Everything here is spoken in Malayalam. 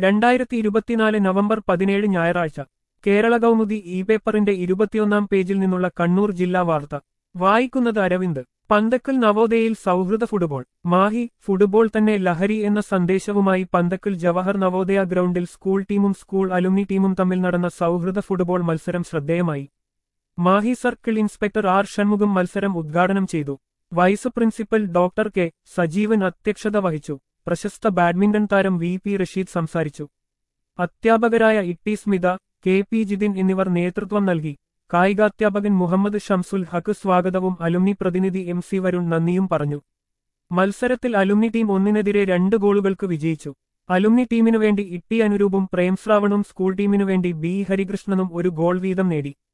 2024 നവംബർ 17 ഞായറാഴ്ച കേരള കൗമുദി ഇ പേപ്പറിന്റെ 21-ാം പേജിൽ നിന്നുള്ള കണ്ണൂർ ജില്ലാ വാർത്ത വായിക്കുന്നത് അരവിന്ദ്. പന്തക്കൽ നവോദയയിൽ സൗഹൃദ ഫുട്ബോൾ. മാഹി. ഫുട്ബോൾ തന്നെ ലഹരി എന്ന സന്ദേശവുമായി പന്തക്കൽ ജവഹർ നവോദയ ഗ്രൗണ്ടിൽ സ്കൂൾ ടീമും സ്കൂൾ അലുമിനി ടീമും തമ്മിൽ നടന്ന സൗഹൃദ ഫുട്ബോൾ മത്സരം ശ്രദ്ധേയമായി. Mahe circle inspector R Shanmugham മത്സരം ഉദ്ഘാടനം ചെയ്തു. Vice principal doctor K Sajeevan അധ്യക്ഷത വഹിച്ചു. പ്രശസ്ത ബാഡ്മിന്റൺ താരം വി പി റഷീദ് സംസാരിച്ചു. അധ്യാപകരായ ഇട്ടി സ്മിത, കെ പി ജിതിൻ എന്നിവർ നേതൃത്വം നൽകി. കായികാധ്യാപകൻ മുഹമ്മദ് ഷംസുൽ ഹക്ക് സ്വാഗതവും അലുമിനി പ്രതിനിധി എം സി വരുൺ നന്ദിയും പറഞ്ഞു. മത്സരത്തിൽ അലുമിനി ടീം 1-നെതിരെ 2 ഗോളുകൾക്ക് വിജയിച്ചു. അലുമിനി ടീമിനുവേണ്ടി ഇട്ടി അനുരൂപും പ്രേംശ്രാവണും സ്കൂൾ ടീമിനുവേണ്ടി ബി ഹരികൃഷ്ണനും 1 ഗോൾ വീതം നേടി.